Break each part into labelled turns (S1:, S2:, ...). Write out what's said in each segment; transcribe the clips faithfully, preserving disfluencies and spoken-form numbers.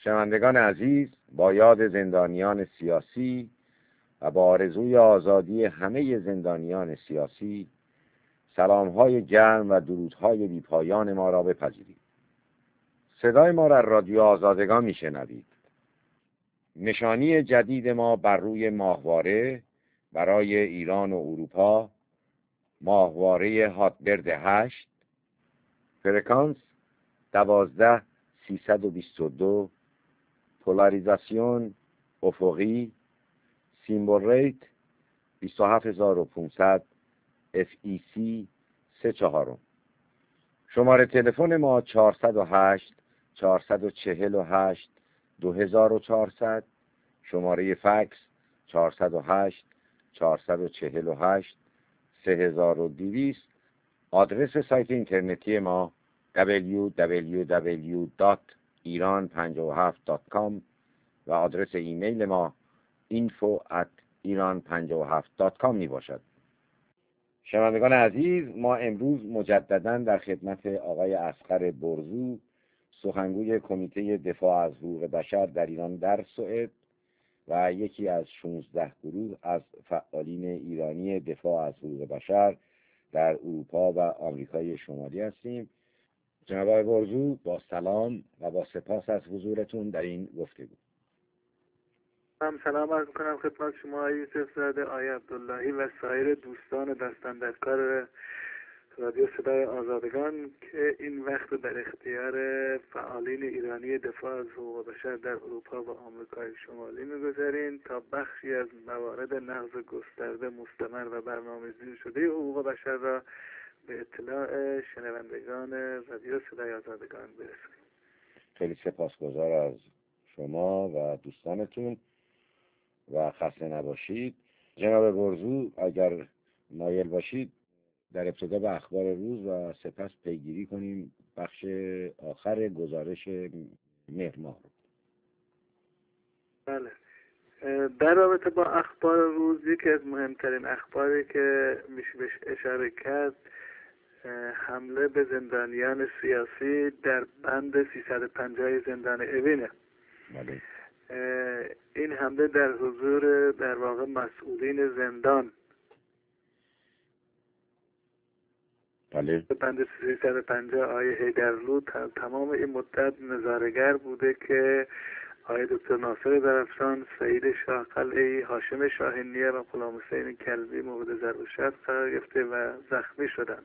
S1: شنوندگان عزیز، با یاد زندانیان سیاسی و با آرزوی آزادی همه زندانیان سیاسی، سلام‌های گرم و درودهای بی‌پایان ما را بپذیرید. صدای ما را رادیو آزادگان میشنوید. نشانی جدید ما بر روی ماهواره برای ایران و اروپا، ماهواره هاتبرد هشت، فرکانس دوازده سیصد و بیست و دو، پولاریزاسیون افقی، سیمبل ریت بیست و هفت هزار و پانصد، اف ای سی سه چهارم. شماره تلفن ما چهارصد و هشت چهارصد و چهل و هشت دو هزار و چهارصد، شماره فکس چهارصد و هشت چهارصد و چهل و هشت سه هزار و دویست. آدرس سایت اینترنتی ما دبلیو دبلیو دبلیو دات ایران پنجاه و هفت دات کام و آدرس ایمیل ما اینفو ات ایران پنجاه و هفت دات کام می باشد. شنوندگان عزیز، ما امروز مجددا در خدمت آقای اصغر برزو، سخنگوی کمیته دفاع از حقوق بشر در ایران در سوئد و یکی از شانزده گروه از فعالین ایرانی دفاع از حقوق بشر در اروپا و آمریکای شمالی هستیم. جناب آقای برزو، با سلام و با سپاس از حضورتون در این گفتگو.
S2: من سلام عرض می‌کنم خدمت شما آقای یوسف زاده، آقای عبداللهی و سایر دوستان دستن در کار رادیو صدای آزادگان که این وقت در اختیار فعالین ایرانی دفاع از حقوق بشر در اروپا و آمریکای شمالی می‌گذارین تا بخشی از موارد نقض گسترده مستمر و برنامه‌ریزی شده حقوق بشر را به اطلاع شنوندگان رادیو صدای آزادگان برسونیم.
S1: خیلی سپاسگزار از شما و دوستانتون و خسته نباشید. جناب برزو، اگر مایل باشید در ابتدا به اخبار روز و سپس پیگیری کنیم بخش آخر گزارش مهر ماه رو.
S2: بله، در رابطه با اخبار روز یکی از مهمترین اخباری که میشه بهش اشاره کرد حمله به زندانیان سیاسی در بند سیصد و پنجاه زندان اوینه.
S1: بله.
S2: این حمله در حضور در واقع مسئولین زندان
S1: بله.
S2: بند سیصد و پنجاه آقای حیدرلو تمام این مدت نظاره‌گر بوده که آقای دکتر ناصر درفشان، سعید شاه قلعه‌ای، هاشم شاهینیه و غلام حسین کلبی مورد ضرب و شتم قرار گرفته و زخمی شدن.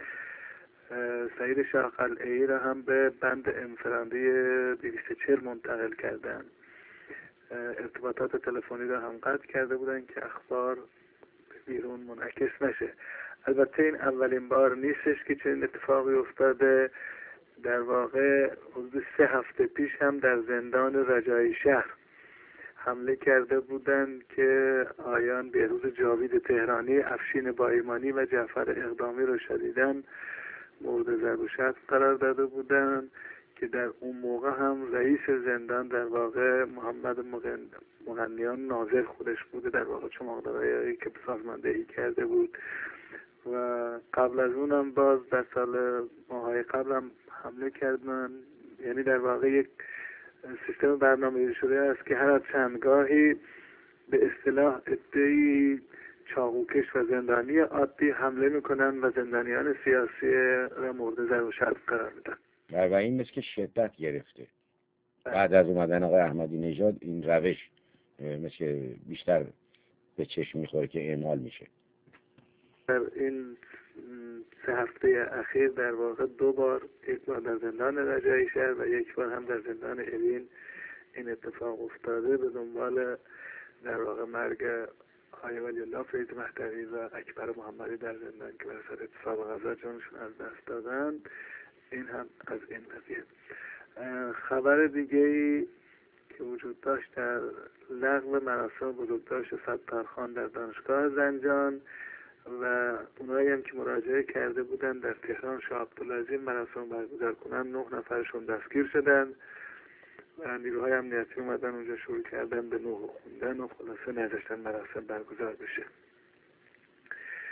S2: سعید شاه قلعه‌ای را هم به بند انفرادی دویست و چهل منتقل کردن. ارتباطات تلفنی را هم قطع کرده بودن که اخبار بیرون منعکس نشه. البته این اولین بار نیستش که چنین اتفاقی افتاده. در واقع حدود سه هفته پیش هم در زندان رجایی شهر حمله کرده بودند که آیان بهروز جاوید تهرانی، افشین بایمانی و جعفر اقدامی رو شدیداً مورد ضرب و شتم قرار داده بودند که در اون موقع هم رئیس زندان در واقع محمد مغنیان ناظر خودش بوده، در واقع چماقدارایی که سازماندهی کرده بود و قبل از اونم باز در سال ماهای قبل هم حمله کردن. یعنی در واقع یک سیستم برنامه‌ریزی شده است که هر از چندگاهی به اصطلاح عده‌ای چاقوکش و زندانی عادی حمله میکنن و زندانیان سیاسی را مورد ضرب و شتم قرار میدن.
S1: و این مثل که شدت گرفته بعد از اومدن آقای احمدی نژاد. این روش مثل بیشتر به چشم میخوره که اعمال میشه.
S2: در این سه هفته اخیر در واقع دو بار، یک بار در زندان رجایی شهر و یک بار هم در زندان اوین این اتفاق افتاده به دنبال در واقع مرگ آقای ولی الله فرید مهدوی و اکبر محمدی در زندان که بر اتفاق غذا جانشون از دست دادن. این هم از این قضیه. خبر دیگه‌ای که وجود داشت در لغو مراسم بزرگداشت ستارخان در دانشگاه زنجان و اونایی هم که مراجعه کرده بودن در تهران شاه عبدالعظیم مراسم برگزار کنن، نه نفرشون دستگیر شدن و نیروهای امنیتی اومدن اونجا شروع کردن به نوح خوندن و خلاصه نذاشتن مراسم برگزار بشه.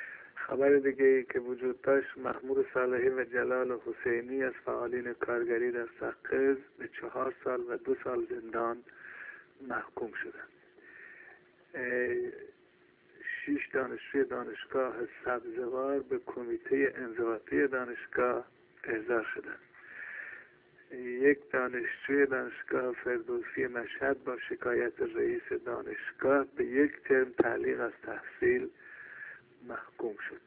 S2: خبر دیگه ای که وجود داشت، محمود صالحی و جلال حسینی از فعالین کارگری در سقز به چهار سال و دو سال زندان محکوم شدند. شش دانشجوی دانشگاه سبزوار به کمیته انضباطی دانشگاه احضار شدند. یک دانشجوی دانشگاه فردوسی مشهد با شکایت رئیس دانشگاه به یک ترم تعلیق از تحصیل محکوم شد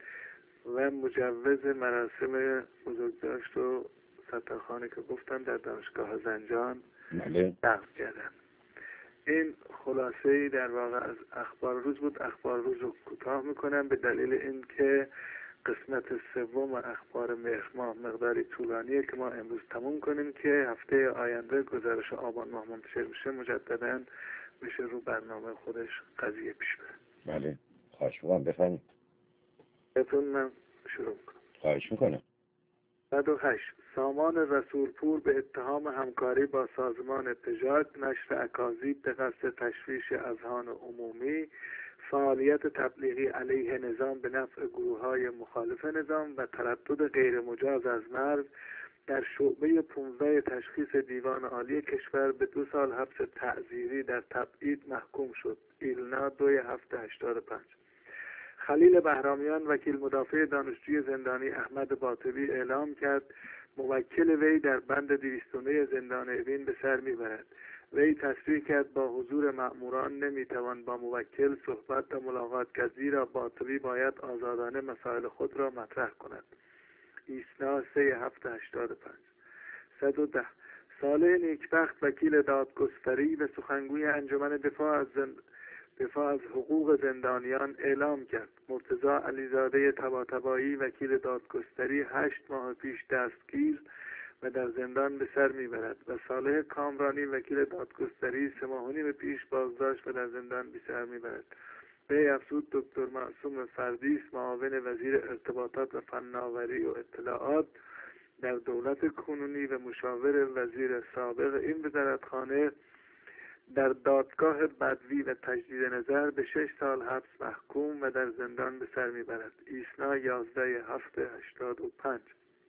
S2: و مجوز مراسم بزرگداشت و سترخوانی که گفتن در دانشگاه زنجان لغو کردند. این خلاصه‌ای در واقع از اخبار روز بود. اخبار روز رو کوتاه میکنم به دلیل اینکه قسمت سوم اخبار مهر ماه مقداری طولانیه که ما امروز تموم کنیم که هفته آینده گزارش آبان ماه منتشر میشه، مجددا میشه رو برنامه خودش قضیه پیش بره.
S1: بله خواهش میکنم بفرمایید.
S2: بهتون من شروع میکنم.
S1: خواهش میکنم.
S2: صد و هشت سامان رسولپور به اتهام همکاری با سازمان پژاک نشر اکاذیب به قصد تشویش اذهان عمومی، فعالیت تبلیغی علیه نظام به نفع گروه‌های مخالف نظام و تردد غیر مجاز از مرز در شعبه پانزده تشخیص دیوان عالی کشور به دو سال حبس تعزیری در تبعید محکوم شد. ایلنا دوی هفته هشتاد و پنج. خلیل بهرامیان وکیل مدافع دانشجوی زندانی احمد باطبی اعلام کرد موکل وی در بند دویست و نه زندان اوین به سر میبرد. وی تصریح کرد با حضور مأموران نمیتوان با موکل صحبت و ملاقات کرد، زیرا باطبی باید آزادانه مسائل خود را مطرح کند. ایسنا سه هفته هشتاد و پنج. صد و ده صالح نیکبخت وکیل دادگستری و سخنگوی انجمن دفاع از زند... دفاع از حقوق زندانیان اعلام کرد مرتضی علیزاده طباطبایی وکیل دادگستری هشت ماه پیش دستگیر و در زندان به سر میبرد و صالح کامرانی وکیل دادگستری سه ماه و نیم پیش بازداشت و در زندان به سر میبرد. به افزود دکتر معصوم فردیس معاون وزیر ارتباطات و فناوری و اطلاعات در دولت کنونی و مشاور وزیر سابق این وزارتخانه در دادگاه بدوی و تجدید نظر به شش سال حبس محکوم و در زندان به سر میبرد. ایسنا یازده هفته هشتاد و پنج.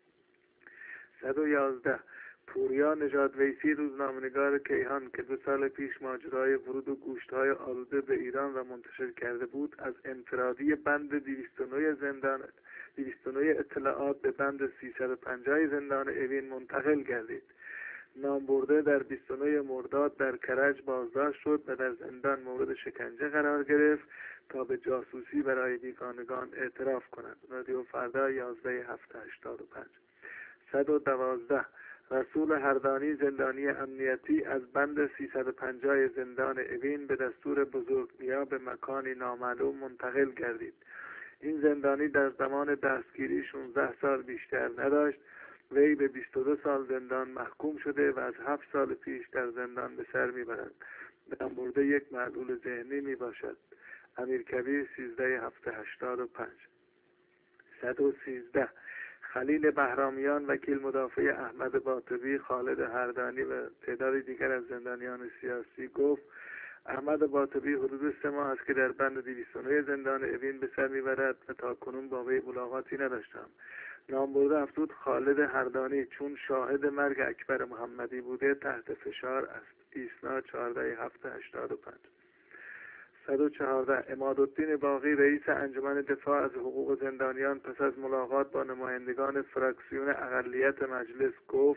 S2: صد و یازده پوریا نژاد ویسی روزنامه‌نگار کیهان که دو سال پیش ماجرای ورود و گوشت‌های آلوده به ایران را منتشر کرده بود، از انفرادی بند دویست و نه زندان دویست و نه اطلاعات به بند سیصد و پنجاه زندان اوین منتقل گردید. نامبرده در بیست و نه مرداد در کرج بازداشت شد و در زندان مورد شکنجه قرار گرفت تا به جاسوسی برای بیگانگان اعتراف کند. رادیو فردا یازده هفته هشتاد و پنج. صد و دوازده رسول هردانی زندانی امنیتی از بند سیصد و پنجاه زندان اوین به دستور بزرگمیا به مکانی نامعلوم منتقل گردید. این زندانی در زمان دستگیری شانزده سال بیشتر نداشت. وی به بیست و دو سال زندان محکوم شده و از هفت سال پیش در زندان به سر میبرد. نامبرده یک معلول ذهنی می باشد. امیرکبیر سیزده هفته هشتاد و پنج. صد و سیزده خلیل بهرامیان وکیل مدافع احمد باطبی، خالد هردانی و تعدادی دیگر از زندانیان سیاسی گفت احمد باطبی حدود سه ماه است که در بند دویست و نه زندان اوین به سر میبرد و تا کنون با وی ملاقاتی نداشتم. نامبرده افزود خالد هردانی چون شاهد مرگ اکبر محمدی بوده تحت فشار است. ایسنا چهارده هفته هشتاد و پنج. صد و چهارده عمادالدین باقی رئیس انجمن دفاع از حقوق زندانیان پس از ملاقات با نمایندگان فراکسیون اقلیت مجلس گفت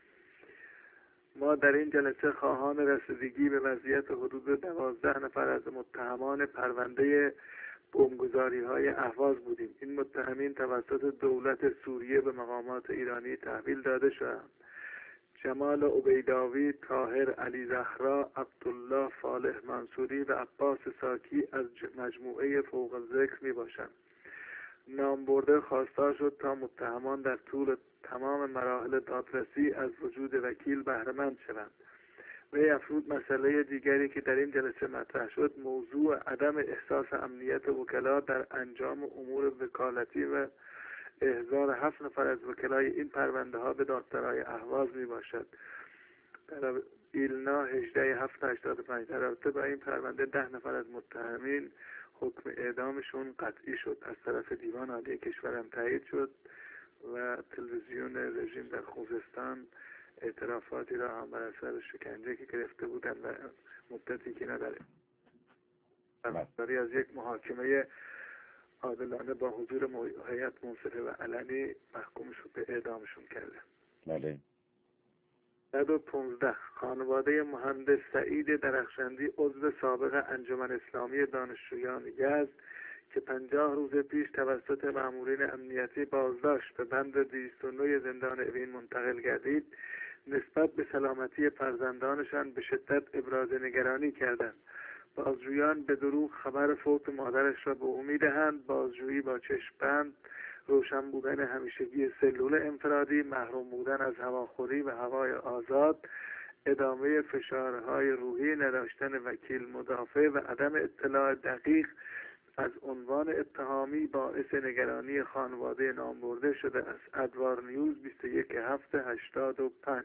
S2: ما در این جلسه خواهان رسیدگی به وضعیت حدود دوازده نفر از متهمان پرونده بمبگذاری های اهواز بودیم. این متهمین توسط دولت سوریه به مقامات ایرانی تحویل داده شدند. جمال عبیداوی، طاهر علی زهرا، عبدالله فالح منصوری و عباس ساکی از مجموعه فوق الذکر می باشند. نامبرده خواستار شد تا متهمان در طول تمام مراحل دادرسی از وجود وکیل بهره مند شوند. وی افزود مسئله دیگری که در این جلسه مطرح شد موضوع عدم احساس امنیت وکلا در انجام امور وکالتی و احضار هفت نفر از وکلای این پرونده ها به دادسرای اهواز می باشد. در ایلنا هجده هفته هشتاد و پنج در رابطه با این پرونده ده نفر از متهمین حکم اعدامشون قطعی شد، از طرف دیوان عالی کشورم تایید شد و تلویزیون رژیم در خوزستان اعترافاتی را هم بر اثر شکنجه که گرفته بودن و مدتی که نداره برای از یک محاکمه عادلانه با حضور هیئت منصفه و علنی محکوم شد به اعدامشون کرده.
S1: بله.
S2: صد و پانزده خانواده مهندس سعید درخشندی عضو سابق انجمن اسلامی دانشجویان یزد که پنجاه روز پیش توسط مامورین امنیتی بازداشت به بند دویست و نه زندان اوین منتقل گردید، نسبت به سلامتی فرزندانشان به شدت ابراز نگرانی کردند. بازجویان به دروغ خبر فوت مادرش را به او می‌دهند. بازجویی با چشم بند، روشن بودن همیشگی سلول انفرادی، محروم بودن از هواخوری و هوای آزاد، ادامه فشارهای روحی، نداشتن وکیل مدافع و عدم اطلاع دقیق از عنوان اتهامی باعث نگرانی خانواده نامبرده شده است. ادوار نیوز بیست و یک هفت هشتاد و پنج.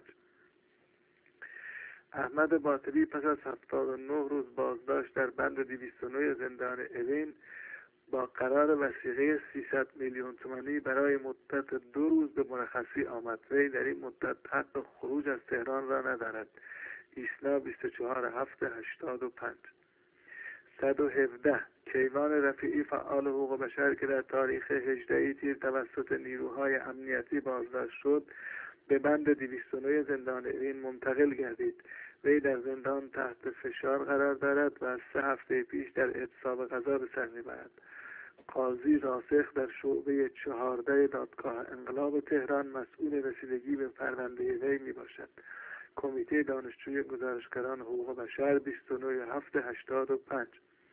S2: احمد باطلی پس از هفتاد و نه روز بازداشت در بند دویست و نه زندان اوین با قرار وثیقه سیصد میلیون تومانی برای مدت دو روز به مرخصی آمد. وی در این مدت حق خروج از تهران را ندارد. ایسنا بیست و چهار هفت هشتاد و پنج. صد و هفده کیوان رفیعی فعال حقوق بشر که در تاریخ هجده تیر توسط نیروهای امنیتی بازداشت شد به بند دویست و نه زندان اوین منتقل گردید. وی در زندان تحت فشار قرار دارد و از سه هفته پیش در اعتصاب غذا به سر میبرد. قاضی راسخ در شعبه چهارده دادگاه انقلاب تهران مسئول رسیدگی به پرونده وی می باشد. کمیته دانشجوی گزارشگران حقوق بشر بیست و نه هفت هشتاد و پنج.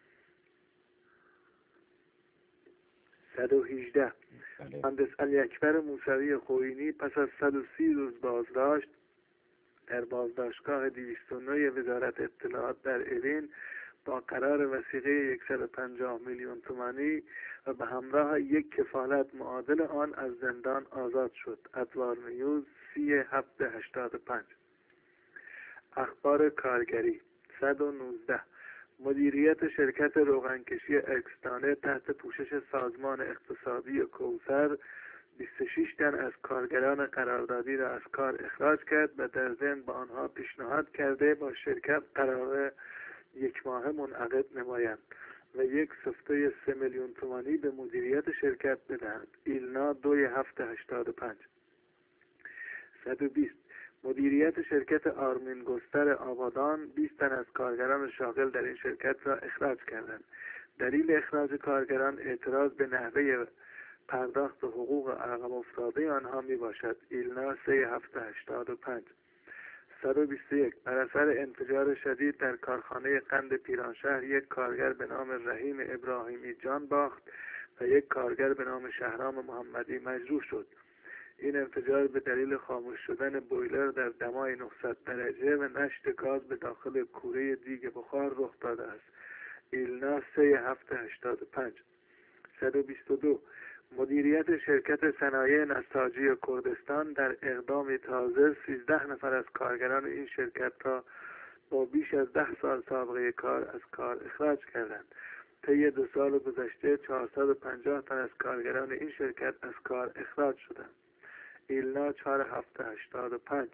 S2: صد و هجده مهندس علی اکبر موسوی خوئینی پس از صد و سی روز بازداشت در بازداشتگاه دویست و نه وزارت اطلاعات در اوین با قرار وثیقه صد و پنجاه میلیون تومانی و به همراه یک کفالت معادل آن از زندان آزاد شد. ادوار نیوز سی هفت هشتاد و پنج. اخبار کارگری صد و نوزده مدیریت شرکت روغنکشی اکسدانه تحت پوشش سازمان اقتصادی کوثر بیست و شش تن از کارگران قراردادی را از کار اخراج کرد و در ضمن با آنها پیشنهاد کرده با شرکت قرار یک ماه منعقد نمایند و یک سفته سه میلیون تومانی به مدیریت شرکت بدهند. ایلنا دوی هفت هشتاد و پنج. صد و بیست مدیریت شرکت آرمین گستر آبادان بیست تن از کارگران شاغل در این شرکت را اخراج کردند. دلیل اخراج کارگران اعتراض به نحوه پرداخت حقوق عقب افتاده آنها می باشد. ایلنا سه هفت هشتاد و پنج. صد و بیست و یک بر اثر انفجار شدید در کارخانه قند پیرانشهر یک کارگر به نام رحیم ابراهیمی جان باخت و یک کارگر به نام شهرام محمدی مجروح شد. این انفجار به دلیل خاموش شدن بویلر در دمای نهصد درجه و نشت گاز به داخل کوره دیگ بخار رخ داده است. ایلنا سه هفت هشتاد و پنج. صد و بیست و دو مدیریت شرکت صنایع نساجی کردستان در اقدام تازه سیزده نفر از کارگران این شرکت را با بیش از ده سال سابقه کار از کار اخراج کردند. طی دو سال گذشته چهارصد و پنجاه تن از کارگران این شرکت از کار اخراج شدند. ایلنا چهار هفت هشتاد و پنج.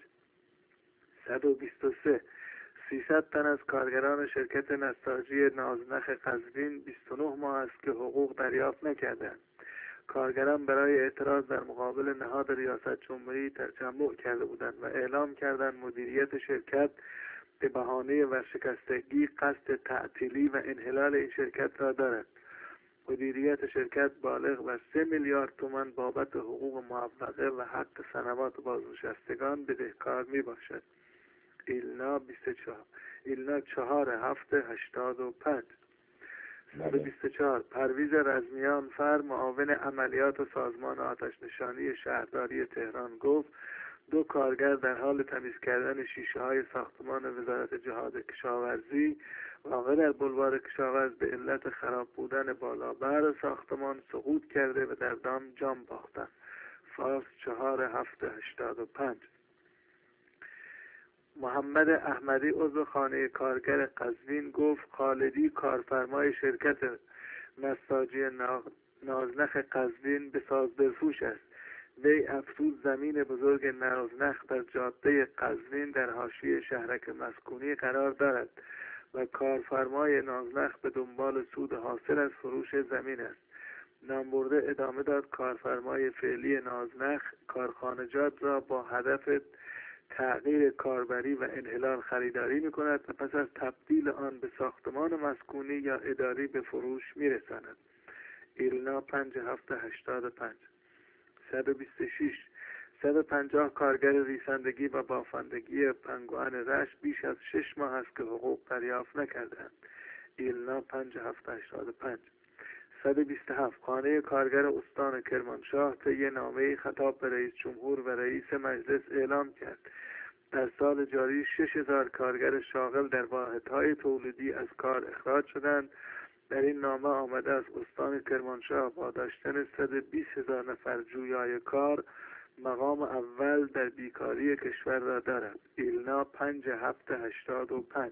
S2: صد و بیست و سه سیصد تن از کارگران شرکت نساجی نازنخ قزوین بیست و نه ماه است که حقوق دریافت نکردند. کارگران برای اعتراض در مقابل نهاد ریاست جمهوری تجمع کرده بودند و اعلام کردند مدیریت شرکت به بهانه ورشکستگی قصد تعطیلی و انحلال این شرکت را دارد. مدیریت شرکت بالغ بر سه میلیارد تومان بابت حقوق معوقه و حق سنوات بازنشستگان بدهکار می باشد. ایلنا بیست و چهار ایلنا چهار هفت هشتاد و پنج. صد و بیست و چهار پرویز رزمیان فر معاون عملیات و سازمان آتش نشانی شهرداری تهران گفت دو کارگر در حال تمیز کردن شیشه های ساختمان وزارت جهاد کشاورزی واقع در بلوار کشاورز به علت خراب بودن بالابر ساختمان سقوط کرده و در دام جان باختند. فارس چهار هفت هشتاد و پنج. محمد احمدی عضو خانه کارگر قزوین گفت خالدی کارفرمای شرکت نساجی نازنخ قزوین به ساز بفروش است. وی افسود زمین بزرگ نازنخ در جاده قزوین در حاشیه شهرک مسکونی قرار دارد و کارفرمای نازنخ به دنبال سود حاصل از فروش زمین است. نامبرده ادامه داد کارفرمای فعلی نازنخ کارخانجات را با هدف تغییر کاربری و انحلال خریداری می کند و پس از تبدیل آن به ساختمان مسکونی یا اداری به فروش می رساند. ایلنا پنج هفت هشتاد و پنج. صد و بیست و شش. صد و پنجاه کارگر ریسندگی و بافندگی پنگوئن رشت بیش از شش ماه است که حقوق دریافت نکردند. ایلنا پنج هفت هشتاد و پنج. صد و بیست و هفت. خانه کارگر استان کرمانشاه طی نامه‌ای خطاب به رئیس جمهور و رئیس مجلس اعلام کرد در سال جاری شش هزار کارگر شاغل در واحدهای تولیدی از کار اخراج شدند. در این نامه آمده از استان کرمانشاه با داشتن صد و بیست هزار نفر جویای کار مقام اول در بیکاری کشور را دارد. ایلنا پنج هفت هشتاد و پنج.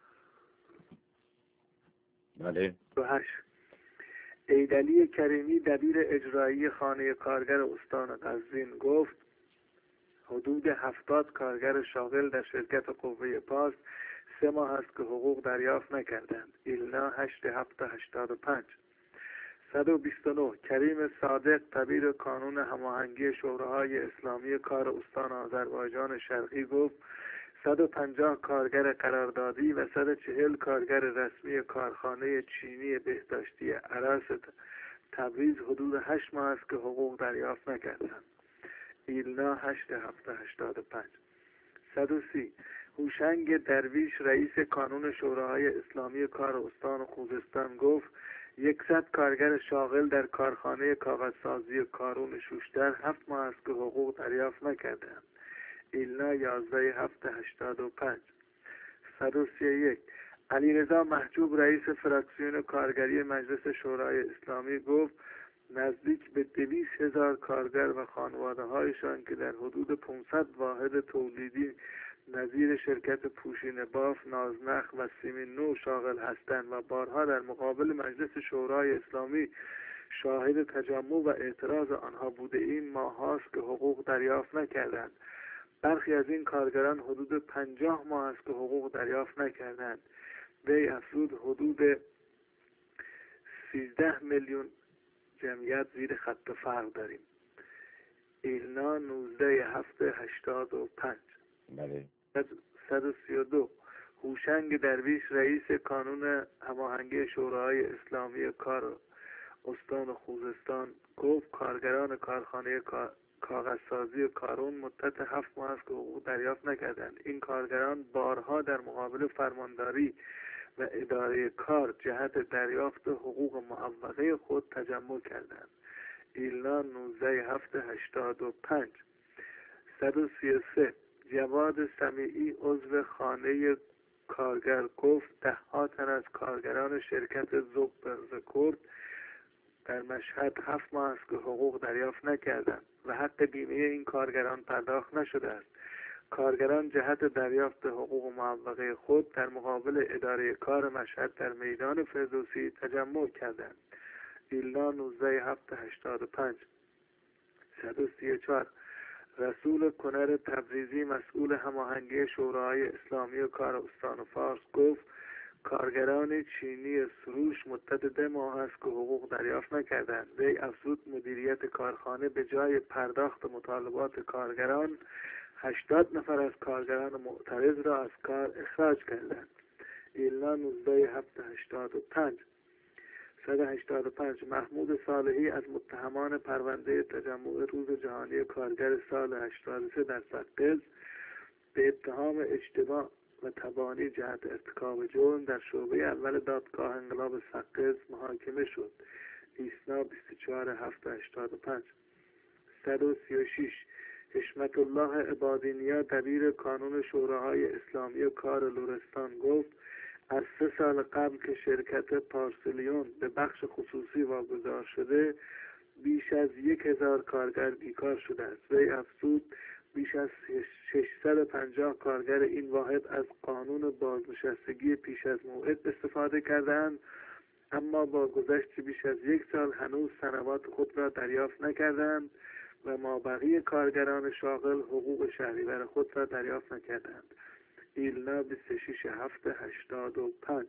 S1: بله.
S2: دو هشت. ایدعلی کریمی دبیر اجرایی خانه کارگر استان قزوین گفت حدود هفتاد کارگر شاغل در شرکت قوه پاست سه ماه است که حقوق دریافت نکردند. ایلنا هشت هفت هشتاد و پنج. صد و بیست و نه. کریم صادق دبیر کانون هماهنگی شوراهای اسلامی کار استان آذربایجان شرقی گفت صد و پنجاه کارگر قراردادی و صد و چهل کارگر رسمی کارخانه چینی بهداشتی عرس تبریز حدود هشت ماه است که حقوق دریافت نکردند. ایلنا هشت هفت هشتاد و پنج. صد و سی. هوشنگ درویش رئیس کانون شوراهای اسلامی کار استان خوزستان گفت یکصد کارگر شاغل در کارخانه کاغذسازی کارون شوشتر هفت ماه است که حقوق دریافت نکردند. ایلنا یازده هفت هشتاد و پنج. صد و سی و یک. علیرضا محجوب رئیس فراکسیون کارگری مجلس شورای اسلامی گفت نزدیک به دویست هزار کارگر و خانواده هایشان که در حدود پانصد واحد تولیدی نظیر شرکت پوشین باف، نازنخ و سیمین نو شاغل هستند و بارها در مقابل مجلس شورای اسلامی شاهد تجمع و اعتراض آنها بوده این ماه هاست که حقوق دریافت نکردند. برخی از این کارگران حدود پنجاه ماه است که حقوق دریافت نکردند. وی افزود حدود سیزده میلیون جمعیت زیر خط فقر داریم. ایلنا نوزده هفت هشتاد و پنج.
S1: بله.
S2: صد و سی و دو. هوشنگ درویش رئیس کانون هماهنگی شوراهای اسلامی کار استان خوزستان گفت کارگران کارخانه کاغذسازی کارون مدت هفت ماه است که حقوق دریافت نکردند. این کارگران بارها در مقابل فرمانداری و اداره کار جهت دریافت حقوق معوقه خود تجمع کردند. ایلنا نوزده هفت هشتاد و پنج. صد و سی و سه. جواد سمیعی عضو خانه کارگر گفت ده ها تن از کارگران شرکت زوب رکورد در مشهد هفت ماه است که حقوق دریافت نکردند و حق بیمه این کارگران پرداخت نشده است. کارگران جهت دریافت حقوق معوقه خود در مقابل اداره کار مشهد در میدان فردوسی تجمع کردند. ایلنا نوزده هفت هشتاد و پنج. صد و سی و چهار. رسول کنر تبریزی مسئول هماهنگی شوراهای اسلامی کار استان فارس گفت کارگران چینی سروش مدت ده ماه است که حقوق دریافت نکردند. وی افزود مدیریت کارخانه به جای پرداخت مطالبات کارگران هشتاد نفر از کارگران معترض را از کار اخراج کردند. ایلنا نوزده هفت هشتاد و پنج. صد و هشتاد و پنج. محمود صالحی از متهمان پرونده تجمع روز جهانی کارگر سال هشتاد و سه در سقز به اتهام اجتماع و تبانی جهت ارتکاب جرم در شعبه اول دادگاه انقلاب سقز محاکمه شد. ایسنا بیست و چهار هفت هشتاد و پنج. صد و سی و شش. حشمت الله عبادینیا دبیر کانون شوراهای اسلامی کار لرستان گفت از سه سال قبل که شرکت پارسلیون به بخش خصوصی واگذار شده بیش از یک هزار کارگر بیکار شده است. وی افزود بیش از ششصد و پنجاه کارگر این واحد از قانون بازنشستگی پیش از موعد استفاده کردند، اما با گذشت بیش از یک سال هنوز سنوات خود را دریافت نکردند و مابقی کارگران شاغل حقوق شهریور خود را دریافت نکردند. ایلنا بیست و شش هفت هشتاد و پنج.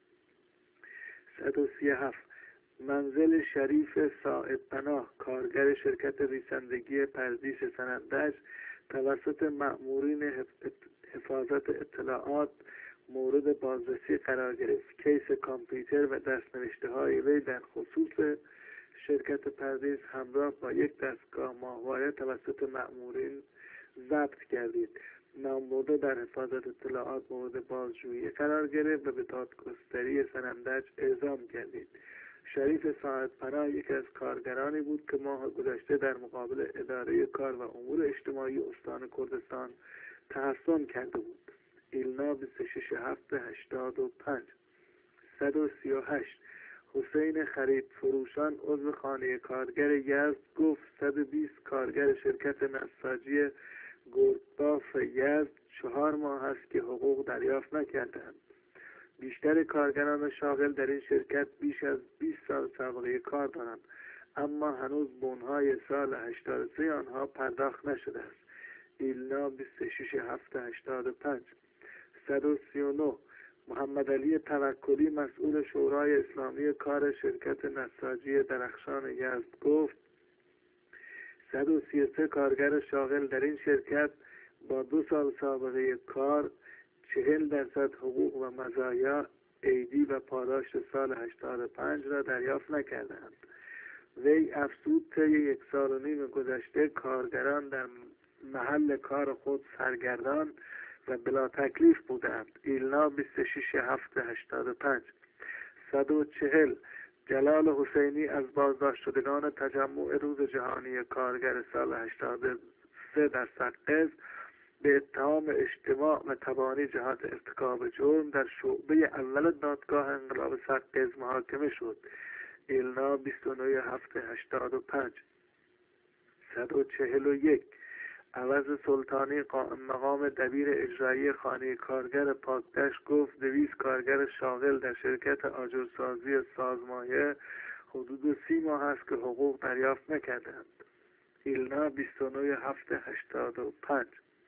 S2: صد و سی و هفت. منزل شریف صاحب پناه کارگر شرکت ریسندگی پردیس سنندج توسط مأمورین حفاظت اطلاعات مورد بازرسی قرار گرفت. کیس کامپیوتر و دستنوشته های وی در خصوص شرکت پردیس همراه با یک دستگاه ماهواره توسط مأمورین ضبط گردید. نامبرده در حفاظت اطلاعات مورد بازجویی قرار گرفت و به دادگستری سنندج اعزام گردید. شریف صاحب پناه یکی از کارگرانی بود که ماه گذشته در مقابل اداره کار و امور اجتماعی استان کردستان تحصن کرده بود. ایلنا بیست و شش هفت هشتاد و پنج. صد و سی و هشت. حسین خرید فروشان عضو خانه کارگر یزد گفت صد و بیست کارگر شرکت نساجی گردباف یزد چهار ماه است که حقوق دریافت نکردند. بیشتر کارگران شاغل در این شرکت بیش از بیست سال سابقه کار دارند، اما هنوز بونهای سال هشتاد و سه آنها پرداخت نشده است. ایلنا بیست و شش هفت هشتاد و پنج. صد و سی و نه. محمد علی توکلی مسئول شورای اسلامی کار شرکت نساجی درخشان یزد گفت صد و سی و سه کارگر شاغل در این شرکت با دو سال سابقه کار چهل درصد حقوق و مزایا عیدی و پاداش سال هشتاد و پنج را دریافت نکردند. وی افزود طی یک سال و نیم گذشته کارگران در محل کار خود سرگردان و بلا تکلیف بودند. ایلنا بیست و شش هفت هشتاد و پنج. صد و چهل. جلال حسینی از بازداشت شدگان تجمع روز جهانی کارگر سال هشتاد و سه در سقز به اتهام اجتماع و تبانی جهت ارتکاب جرم در شعبه اول دادگاه انقلاب سقز محاکمه شد. ایلنا بیست و نه هفت هشتاد و پنج. صد و چهل و یک. عوض سلطانی قائم مقام دبیر اجرایی خانه کارگر پاکدشت گفت دویست کارگر شاغل در شرکت آجرسازی سازمایه حدود سی ماه است که حقوق دریافت نکردند. ایلنا بیست و نه هفت هشتاد و پنج.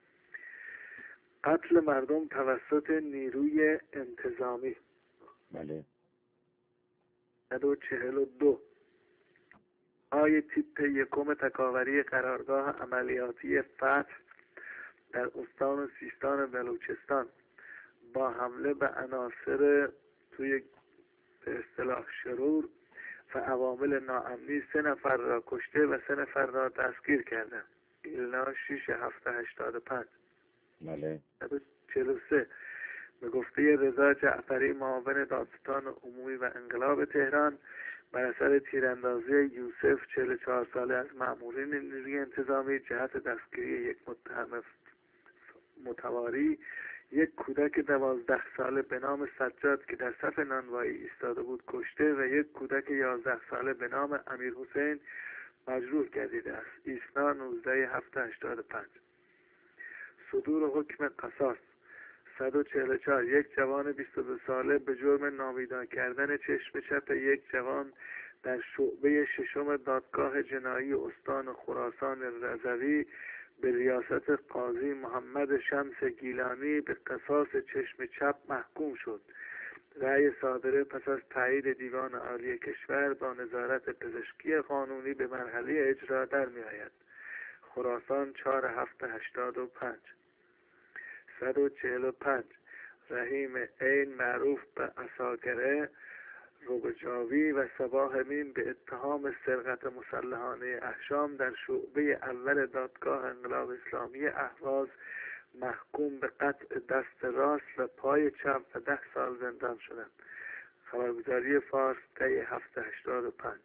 S2: قتل مردم توسط نیروی انتظامی.
S1: بله.
S2: صد و چهل و دو. آی تیپ یکم تکاوری قرارگاه عملیاتی فتح در استان و سیستان بلوچستان با حمله به عناصر توی به اصطلاح شرور و عوامل ناامنی سه نفر را کشته و سه نفر را دستگیر کرده. ایلنا شش هفت هشتاد و پنج.
S1: بله.
S2: صد و چهل و سه. به گفته رضا جعفری معاون دادستان عمومی و انقلاب تهران بر اثر تیراندازی یوسف چهل و چهار ساله از مأمورین نیروی انتظامی جهت دستگیری یک متهم متواری یک کودک دوازده ساله به نام سجاد که در صف نانوایی ایستاده بود کشته و یک کودک یازده ساله به نام امیر حسین مجروح گردیده است. ایسنا نوزده هفت هشتاد و پنج. صدور حکم قصاص. صد و چهل و چهار. یک جوان بیست و دو ساله به جرم نامیدان کردن چشم چپ یک جوان در شعبه ششم دادگاه جنایی استان خراسان رضوی به ریاست قاضی محمد شمس گیلانی به قصاص چشم چپ محکوم شد. رأی صادره پس از تایید دیوان عالی کشور با نظارت پزشکی قانونی به مرحله اجرا در می آید. خراسان چهار هفت هشتاد و پنج. صد و چهل و پنج. رحیم عین معروف به عصاگره روبجاوی و صباح مین به اتهام سرقت مسلحانه احشام در شعبه اول دادگاه انقلاب اسلامی اهواز محکوم به قطع دست راست و پای چپ و ده سال زندان شدند. خبرگزاری فارس طی هفت هشتاد و پنج.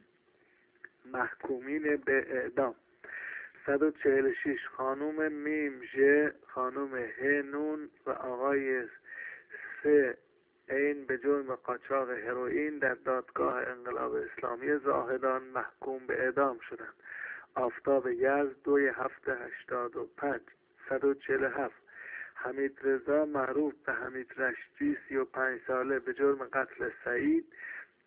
S2: محکومین به اعدام. صد و چهل و شش. خانوم میم ژ، خانوم ه نون و آقای س این به جرم قاچاق هروئین در دادگاه انقلاب اسلامی زاهدان محکوم به اعدام شدند. آفتاب یزد دوی هفت هشتاد و پنج. صد و چهل و هفت. حمید رضا معروف به حمید رشتی سی و پنج ساله به جرم قتل سعید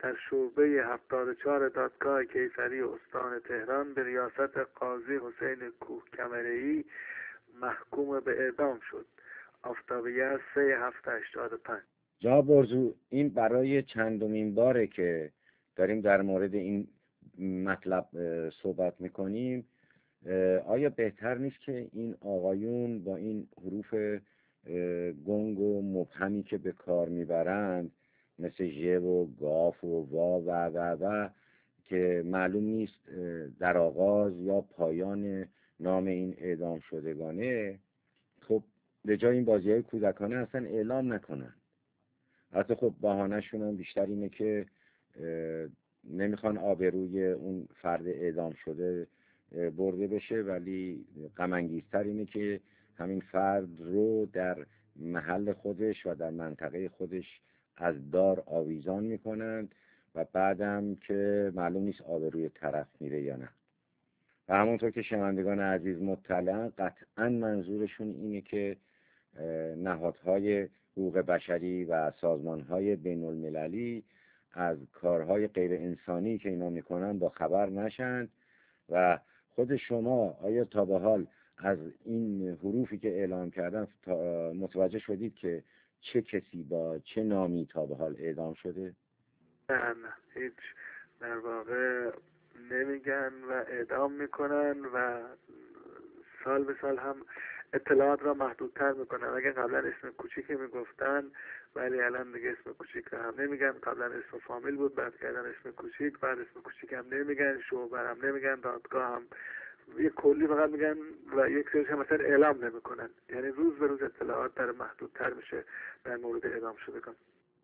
S2: در شعبه هفتاد و چهار دادگاه کیفری استان تهران به ریاست قاضی حسین کوهکمره‌ای محکوم به اعدام شد. آفتابیه سه هفته هشتاد و پنج.
S1: جناب برزو، این برای چندمین باره که داریم در مورد این مطلب صحبت میکنیم. آیا بهتر نیست که این آقایون با این حروف گنگ و مبهمی که به کار میبرند مثل ژ و گاف و وا و و و که معلوم نیست در آغاز یا پایان نام این اعدام شدگانه، خب به جای این بازی های کودکانه اصلا اعلام نکنن؟ حتی خب بهانه‌شون هم بیشتر اینه که نمیخوان آبروی اون فرد اعدام شده برده بشه، ولی غم انگیزتر اینه که همین فرد رو در محل خودش و در منطقه خودش از دار آویزان میکنند و بعدم که معلوم نیست آبروی طرف میره یا نه. و همونطور که شنوندگان عزیز مطلعن، قطعا منظورشون اینه که نهادهای حقوق بشری و سازمانهای بین المللی از کارهای غیر انسانی که اینا میکنن با خبر نشند. و خود شما آیا تا به حال از این حروفی که اعلام کردن متوجه شدید که چه کسی با چه نامی تا به حال اعدام شده؟
S2: نه نه، هیچ در واقع نمیگن و اعدام میکنن و سال به سال هم اطلاعات را محدودتر میکنن. اگه قبلا اسم کوچیکی میگفتن ولی الان دیگه اسم کوچیک را هم نمیگن. قبلا اسم فامیل بود، بعد کردن اسم کوچیک، بعد اسم کوچیک هم نمیگن، شعبه هم نمیگن، دادگاه هم یه کلی فقط میگن و یک سریش هم مثلا اعلام نمیکنن. یعنی روز به روز اطلاعات در محدودتر میشه در مورد اعدام شدگان.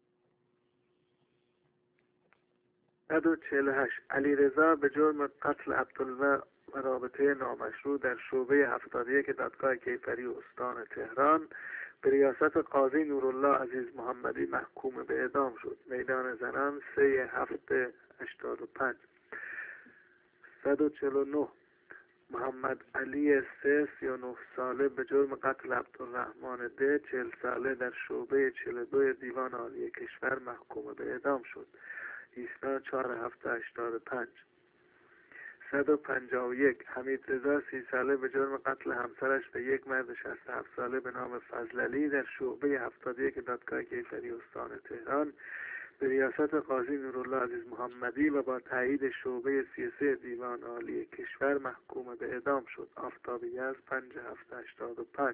S2: صد و چهل و هشت علیرضا به جرم قتل عبدالله و رابطه نامشروع در شعبه هفتاد و یک دادگاه کیفری استان تهران به ریاست قاضی نورالله عزیز محمدی محکوم به اعدام شد. میدان زنان سه هفته هشتاد و پنج. صد و چهل و نه محمد علی سه سی و نه ساله به جرم قتل عبدالرحمن ده چهل ساله در شعبه چهل و دو دیوان عالی کشور محکوم به اعدام شد. ایسنا چهار هفته هشتاد و پنج. صد و پنجاه و یک حمید رضا سی ساله به جرم قتل همسرش به یک مرد شصت و هفت ساله به نام فضلعلی در شعبه هفتاد و یک دادگاه کیفری استان تهران به ریاست قاضی نورالله عزیز محمدی و با تایید شعبه سی و سه دیوان عالی کشور محکوم به اعدام شد. آفتاب یزد پنج هفته هشتاد و پنج.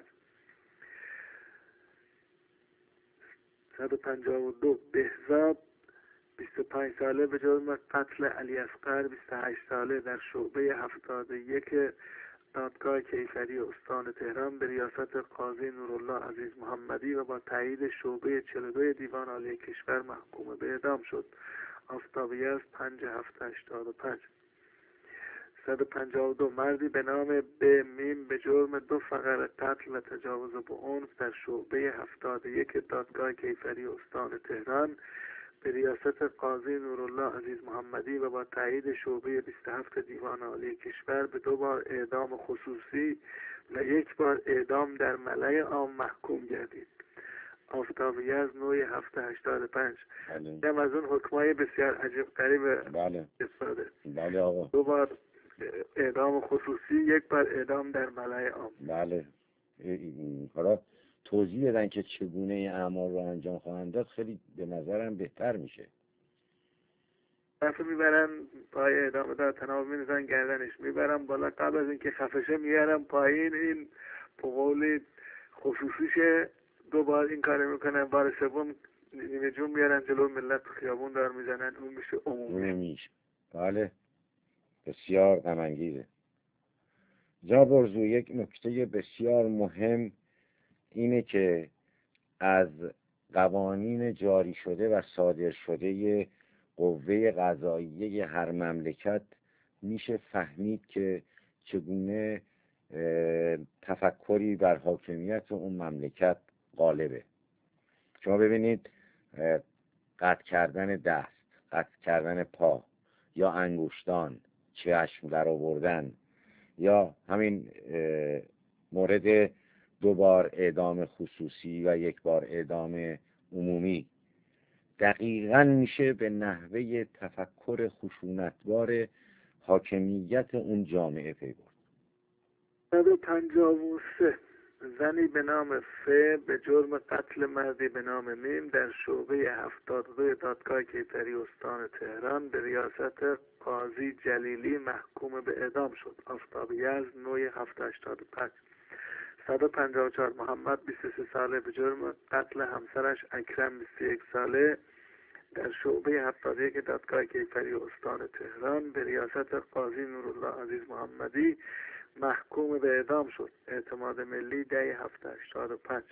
S2: صد و پنجاه و دو بهزاد بیست و پنج ساله به جرم قتل علی اصغر بیست و هشت ساله در شعبه هفتاد و یک دادگاه کیفری استان تهران به ریاست قاضی نورالله عزیز محمدی و با تایید شعبه چهل و دو دیوان عالی کشور محکوم به اعدام شد. آفتاب یزد پنج هفته هشتاد و پنج. صد و پنجاه و دو مردی به نام ب میم به جرم دو فقر قتل و تجاوز به عنف در شعبه هفتاد و یک دادگاه کیفری استان تهران به ریاست قاضی نورالله عزیز محمدی و با تایید شعبه بیست و هفت دیوان عالی کشور به دو بار اعدام خصوصی و یک بار اعدام در ملأ عام محکوم گردید. آفتاب یزد نوی هفته هشتاد و پنج. هم از اون حکمای بسیار عجیب غریب
S1: بله
S2: استاده.
S1: بله آقا.
S2: دو بار اعدام خصوصی، یک بار اعدام در ملأ عام.
S1: بله. حالا توضیح بدن که چگونه این اعمال رو انجام خواهند داد، خیلی به نظرم بهتر میشه.
S2: دفعه میبرن پای اعدام دار تناب میزنن گردنش، میبرن بالا، قبل از اینکه خفشه میارن پایین، این به قول خصوصیشه، دو بار این کار میکنن، بار سوم نیمه جون میارن جلو ملت خیابون دار میزنن، اون میشه عمومی.
S1: میشه. بله بسیار غم انگیزه. جناب برزو، یک نکته بسیار مهم اینه که از قوانین جاری شده و صادر شده قوه قضاییه هر مملکت میشه فهمید که چگونه تفکری بر حاکمیت اون مملکت غالبه. شما ببینید قطع کردن دست، قطع کردن پا یا انگشتان، چشم در آوردن، یا همین مورد دو بار اعدام خصوصی و یک بار اعدام عمومی، دقیقاً میشه به نحوه تفکر خشونتبار حاکمیت اون جامعه پی برد.
S2: صد و پنجاه و سه زنی به نام ف به جرم قتل مردی به نام میم در شعبه هفتاد و دو دادگاه کیفری استان تهران به ریاست قاضی جلیلی محکوم به اعدام شد. آفتاب یزد نوی هفت هشتاد و پنج. صد و پنجاه و چهار محمد بیست و سه ساله به جرم قتل همسرش اکرم بیست و یک ساله در شعبه هفتاد و یک دادگاه کیفری استان تهران به ریاست قاضی نورالله عزیز محمدی محکوم به اعدام شد. اعتماد ملی دی هفت هشتاد و پنج.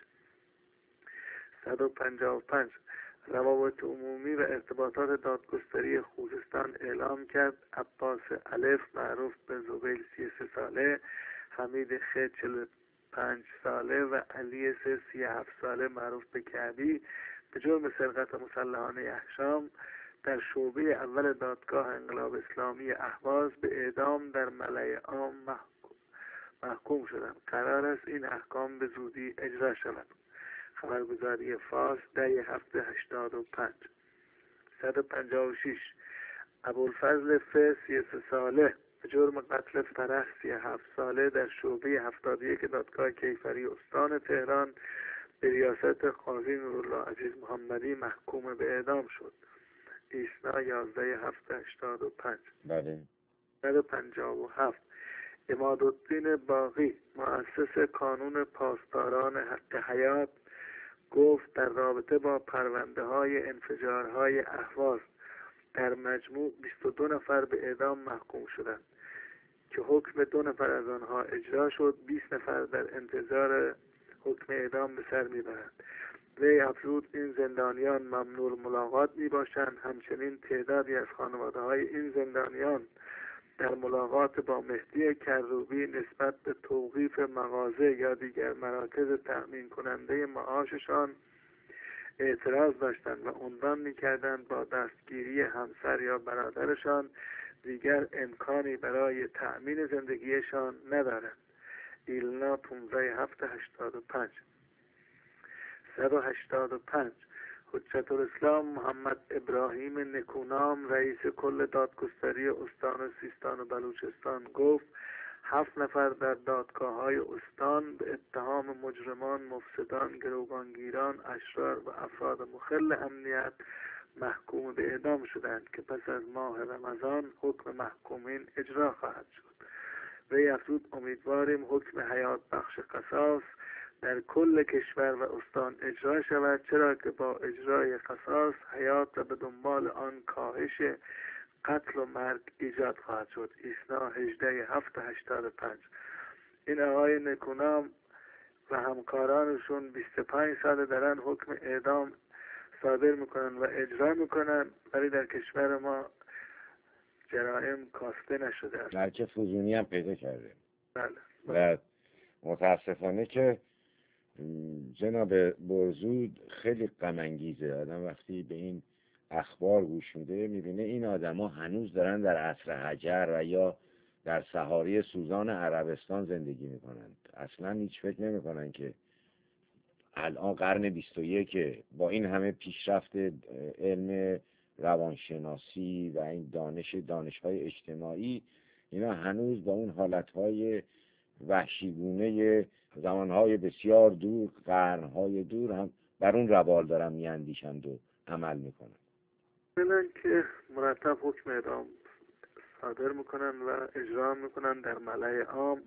S2: صد و پنجاه و پنج روابط عمومی و ارتباطات دادگستری خوزستان اعلام کرد عباس الف معروف به زبیل سی و سه ساله، حمید خ چهل و پنج ساله و علی س سی و هفت ساله معروف به کعبی به جرم سرقت مسلحانه احشام در شعبه اول دادگاه انقلاب اسلامی اهواز به اعدام در ملأ عام محکوم, محکوم شدند. قرار است این احکام به زودی اجرا شود. خبرگزاری فارس دی هفت هشتاد و پنج. صد و پنجاه و شش ابوالفضل ف سی و سه ساله به جرم قتل فرح سی و هفت ساله در شعبه هفتاد و یک دادگاه کیفری استان تهران به ریاست قاضی نورالله عزیز محمدی محکوم به اعدام شد. ایسنا یازده هفت هشتاد و پنج.
S1: بله.
S2: صد و پنجاه و هفت عمادالدین باقی مؤسس کانون پاسداران حق حیات گفت در رابطه با پرونده های انفجارهای اهواز در مجموع بیست و دو نفر به اعدام محکوم شدند که حکم دو نفر از آنها اجرا شد. بیست نفر در انتظار حکم اعدام به سر میبرند. وی افزود این زندانیان ممنوع ملاقات می باشند. همچنین تعدادی از خانواده های این زندانیان در ملاقات با مهدی کروبی نسبت به توقیف مغازه یا دیگر مراکز تأمین کننده معاششان اعتراض داشتند و عنوان می‌کردند با دستگیری همسر یا برادرشان دیگر امکانی برای تأمین زندگیشان ندارند. ایلنا پانزده هفت هشتاد و پنج. صد و هشتاد و پنج حجت الاسلام محمد ابراهیم نکونام رئیس کل دادگستری استان و سیستان و بلوچستان گفت هفت نفر در دادگاه های استان به اتهام مجرمان، مفسدان، گروگانگیران، اشرار و افراد مخل امنیت محکوم به اعدام شدند که پس از ماه رمضان حکم محکومین اجرا خواهد شد. وی افزود امیدواریم حکم حیات بخش قصاص در کل کشور و استان اجرا شود، چرا که با اجرای قصاص حیات و به دنبال آن کاهش قتل و مرگ ایجاد خواهد شد. ایسنا هجده هفت هشتاد و پنج. این آقای نکونام و همکارانشون بیست و پنج سال دارن حکم اعدام صادر میکنن و اجرا میکنن، ولی در کشور ما جرائم کاسته نشده است.
S1: بلکه فزونی هم پیدا کرده.
S2: بله.
S1: و متاسفانه که جناب برزود خیلی غم انگیزه. آدم وقتی به این اخبار گوش میده میبینه این آدما هنوز دارن در عصر حجر و یا در صحاری سوزان عربستان زندگی میکنند. اصلا هیچ فکر نمیکنن که الان قرن بیست و یک با این همه پیشرفت علم روانشناسی و این دانش دانش‌های اجتماعی اینا هنوز با اون حالت‌های وحشیگونه زمانهای بسیار دور، قرنهای دور هم بر اون روال دارن میاندیشند و عمل میکنن.
S2: بلن که مرتب حکم اعدام صادر میکنن و اجرا میکنن در ملأ عام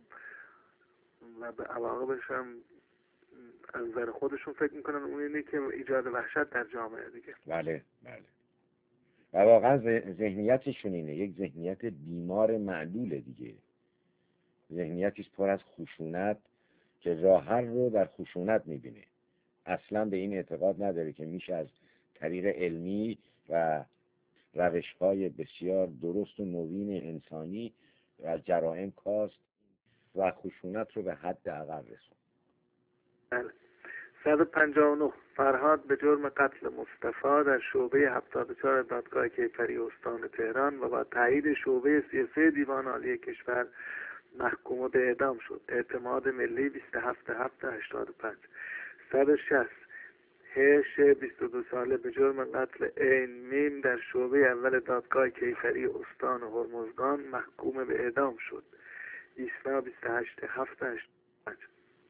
S2: و به عواقبش هم از نظر خودشون فکر میکنن اون اینه که ایجاد وحشت در جامعه دیگه.
S1: بله بله. و واقعا ذهنیتشون اینه، یک ذهنیت بیمار معلول دیگه. ذهنیتی پر از خشونت که راه حل رو در خشونت میبینه. اصلا به این اعتقاد نداره که میشه از طریق علمی و روش‌های بسیار درست و نوین انسانی و از جرائم کاست و خشونت رو به حد اقل رسوند.
S2: بله. صد و پنجاه و نه فرهاد به جرم قتل مصطفی در شعبه هفتاد و چهار دادگاه کیفری استان تهران و با تایید شعبه سی و سه دیوان عالی کشور محکوم به اعدام شد. اعتماد ملی بیست و هفت هفت هشتاد و پنج. صد و شصت هش بیست و دو ساله به جرم قتل عین میم در شعبه اول دادگاه کیفری استان هرمزگان محکوم به اعدام شد. ایسنا بیست و هشت هفته هشتاد و پنج.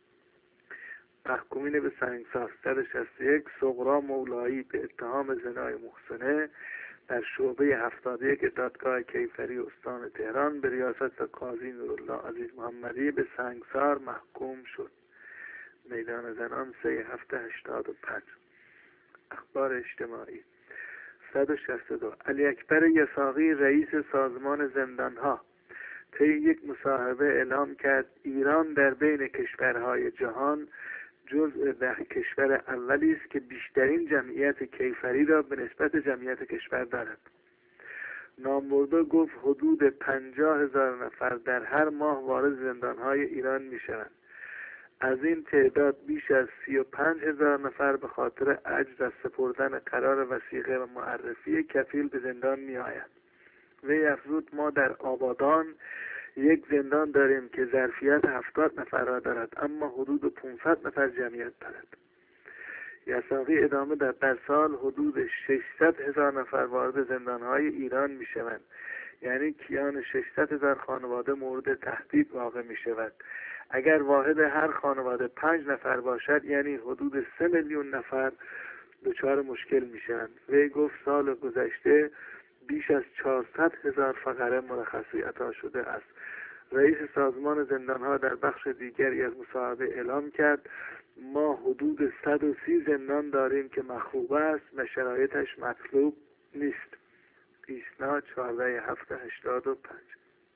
S2: محکومین به سنگسار صد و شصت و یک صغرا مولایی به اتهام زنای محسنه در شعبه هفتاد و یک دادگاه کیفری استان تهران به ریاست قاضی نورالله عزیز محمدی به سنگسار محکوم شد. میدان زنان سه هفته هشتاد و پنج. اخبار اجتماعی صد و شصت و دو علی اکبر یساقی رئیس سازمان زندانها طی یک مصاحبه اعلام کرد ایران در بین کشورهای جهان جزء ده کشور اولی است که بیشترین جمعیت کیفری را به نسبت جمعیت کشور دارد. نامبرده گفت حدود پنجاه هزار نفر در هر ماه وارد زندانهای ایران می شوند. از این تعداد بیش از سی و پنج هزار نفر به خاطر عجز از سپردن قرار وثیقه و معرفی کفیل به زندان می آید. وی افزود ما در آبادان یک زندان داریم که ظرفیت هفتاد نفر را دارد اما حدود پانصد نفر جمعیت دارد. یساقی ادامه داد در سال حدود ششصد هزار نفر وارد زندانهای ایران می شوند، یعنی کیان ششصد هزار خانواده مورد تهدید واقع می شود. اگر واحد هر خانواده پنج نفر باشد یعنی حدود سه میلیون نفر دچار مشکل می شوند. وی گفت سال گذشته بیش از چهارصد هزار فقره مرخصی عطا شده است. رئیس سازمان زندانها در بخش دیگری از مصاحبه اعلام کرد ما حدود صد و سی زندان داریم که مخروبه است و شرایطش مطلوب نیست. ایسنا چهارده هفته هشتاد و پنج.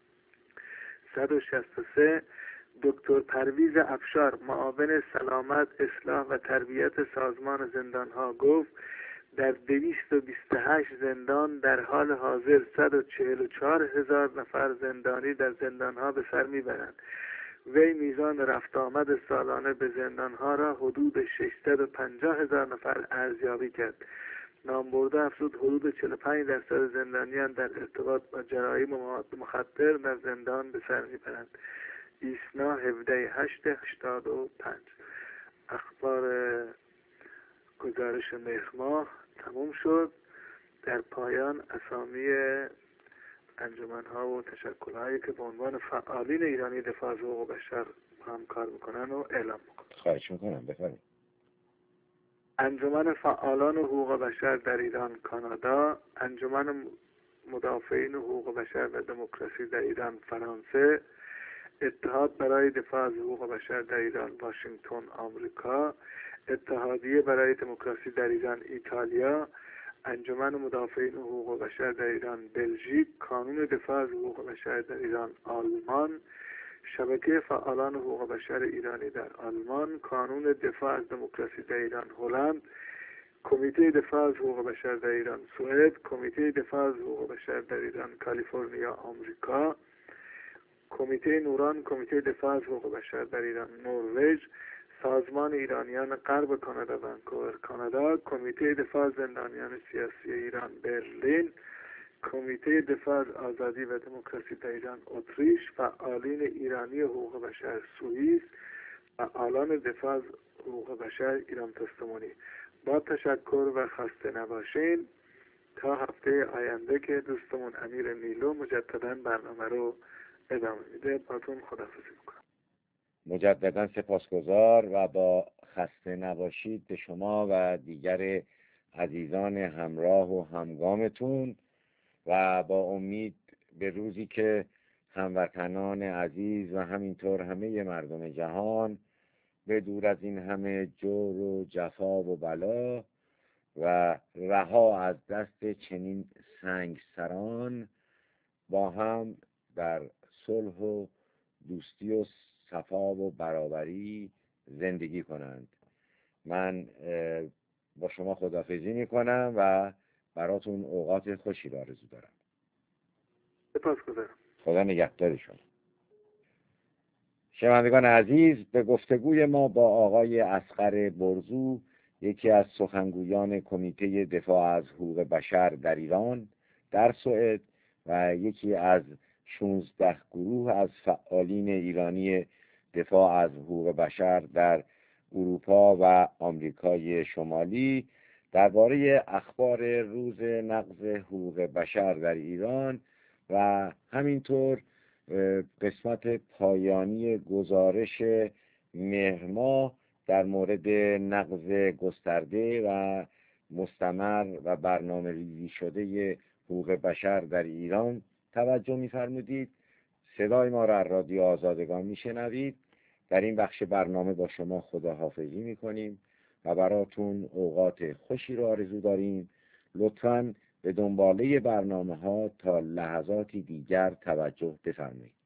S2: صد و شصت و سه دکتر پرویز افشار معاون سلامت اصلاح و تربیت سازمان زندانها گفت در دویست و بیست و هشت زندان در حال حاضر صد و چهل و چهار هزار نفر زندانی در زندانها به سر میبرند. وی میزان رفت آمد سالانه به زندانها را حدود ششصد و پنجاه هزار نفر ارزیابی کرد. نامبرده افزود حدود چهل و پنج درصد زندانیان در ارتباط با جرایم مواد مخدر در زندان به سر میبرند. ایسنا هفده هشت هشتاد و پنج. اخبار گزارش مهر ماه تموم شد. در پایان اسامی انجمن‌ها و تشکل‌هایی که به عنوان فعالین ایرانی دفاع از حقوق بشر هم کار میکنن و اعلام میکنم.
S1: خواهش میکنم بفرمایید.
S2: انجمن فعالان حقوق بشر در ایران کانادا، انجمن مدافعین حقوق بشر و دموکراسی در ایران فرانسه، اتحاد برای دفاع از حقوق بشر در ایران واشنگتن آمریکا، اتحادیه برای دموکراسی در ایران ایتالیا، انجمن مدافعین حقوق بشر در ایران بلژیک، کانون دفاع از حقوق بشر در ایران آلمان، شبکه فعالان حقوق بشر ایرانی در آلمان، کانون دفاع از دموکراسی در ایران هلند، کمیته دفاع از حقوق بشر در ایران سوئد، کمیته دفاع از حقوق بشر در ایران کالیفرنیا آمریکا، کمیته نوران کمیته دفاع از حقوق بشر در ایران نروژ، سازمان ایرانیان غرب کانادا ونکوور کانادا، کمیته دفاع از زندانیان سیاسی ایران برلین، کمیته دفاع از آزادی و دموکراسی در ایران اتریش، فعالین ایرانی حقوق بشر سوئیس، فعالان دفاع از حقوق بشر ایران تستمونی. با تشکر و خسته نباشین تا هفته آینده که دوستمون امیر نیلو مجددا برنامه رو ادامه میده. باتون خداحافظی میکنم.
S1: مجددا سپاسگزار و با خسته نباشید به شما و دیگر عزیزان همراه و همگامتون و با امید به روزی که هموطنان عزیز و همینطور همه مردم جهان به دور از این همه جور و جفا و بلا و رها از دست چنین سنگسران با هم در صلح و دوستی و صفا و برابری زندگی کنند. من با شما خداحافظی میکنم و براتون اوقات خوشی را آرزو دارم.
S2: سپاسگزارم.
S1: خدا نگهدار شما. شنوندگان عزیز، به گفتگوی ما با آقای اصغر برزو، یکی از سخنگویان کمیته دفاع از حقوق بشر در ایران در سوئد و یکی از شانزده گروه از فعالین ایرانی دفاع از حقوق بشر در اروپا و آمریکای شمالی درباره اخبار روز نقض حقوق بشر در ایران و همینطور قسمت پایانی گزارش مهر ماه در مورد نقض گسترده و مستمر و برنامه‌ریزی شده حقوق بشر در ایران توجه می‌فرمودید. صدای ما را از رادیو آزادگان میشنوید. در این بخش برنامه با شما خداحافظی میکنیم و براتون اوقات خوشی رو آرزو داریم. لطفاً به دنباله برنامه ها تا لحظاتی دیگر توجه بفرمایید.